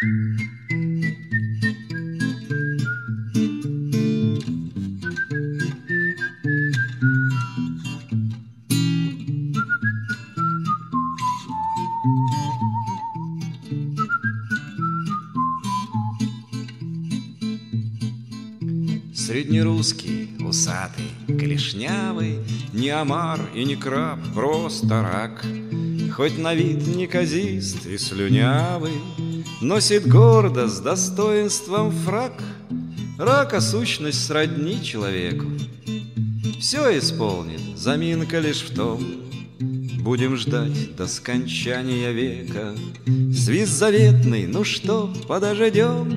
Среднерусский, усатый, клешнявый, не омар и не краб, просто рак. Хоть на вид неказист и слюнявый, носит гордо с достоинством фрак. Рака сущность сродни человеку, все исполнит, заминка лишь в том. Будем ждать до скончания века. Свист заветный, ну что, подождем?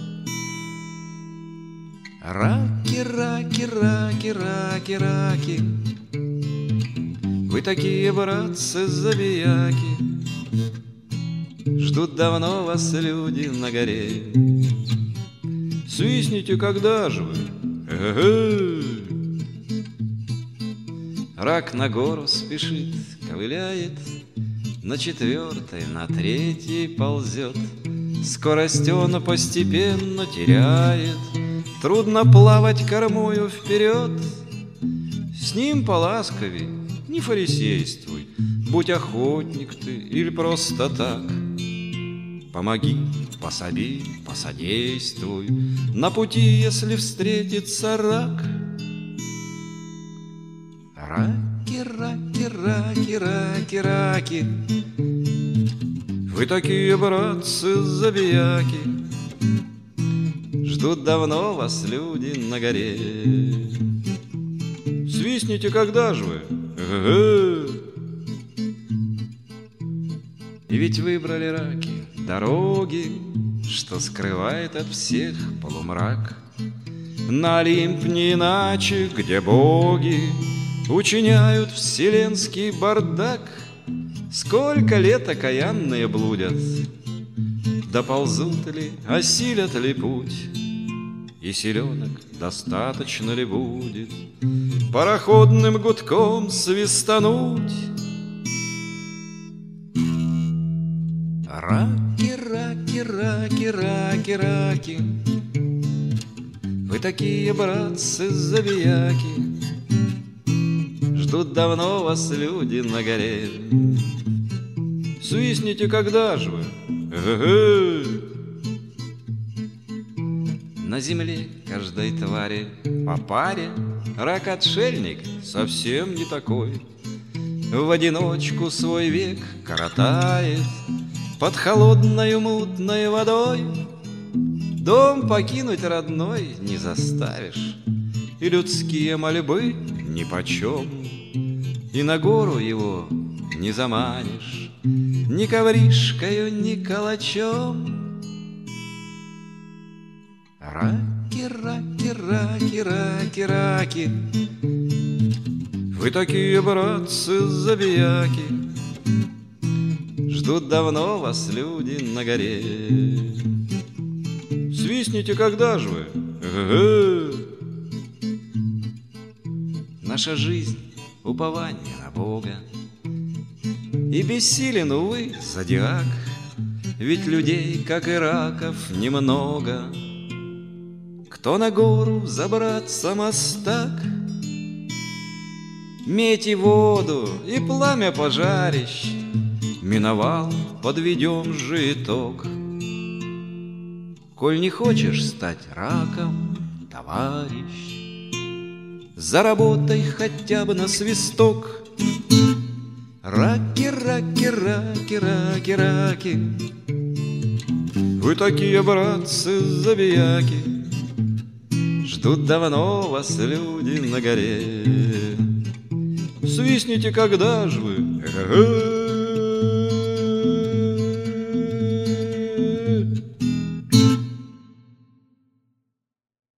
Раки, раки, раки, раки, раки, вы такие, братцы, забияки, ждут давно вас люди на горе. Свистните, когда же вы? Рак на гору спешит, ковыляет, на четвертой, на третьей ползет. Скорость он постепенно теряет, трудно плавать кормою вперед. С ним поласковей, не фарисействуй, будь охотник ты или просто так. Помоги, пособи, посодействуй на пути, если встретится рак. Раки, раки, раки, раки, раки, вы такие, братцы, забияки, ждут давно вас люди на горе. Свистните, когда же вы? И ведь выбрали раки дороги, что скрывает от всех полумрак. На Олимп не иначе, где боги учиняют вселенский бардак. Сколько лет окаянные блудят, доползут ли, осилят ли путь, и селенок достаточно ли будет пароходным гудком свистануть? Раки, раки, раки, раки, раки, вы такие, братцы, забияки, ждут давно вас люди на горе. Свистните, когда же вы? На земле каждой твари по паре рак-отшельник совсем не такой. В одиночку свой век коротает под холодною мутной водой. Дом покинуть родной не заставишь, и людские мольбы нипочем, и на гору его не заманишь ни ковришкою, ни калачом. Раки, раки, раки, раки, раки, вы такие, братцы, забияки, ждут давно вас люди на горе. Свистните, когда же вы? Наша жизнь — упование на Бога, и бессилен, увы, зодиак, ведь людей, как и раков, немного. Кто на гору забраться мостак, медь и воду, и пламя пожарищ миновал, подведем же итог. Коль не хочешь стать раком, товарищ, заработай хотя бы на свисток. Раки, раки, раки, раки, раки, вы такие, братцы, забияки, ждут давно вас люди на горе. Свистните, когда же вы?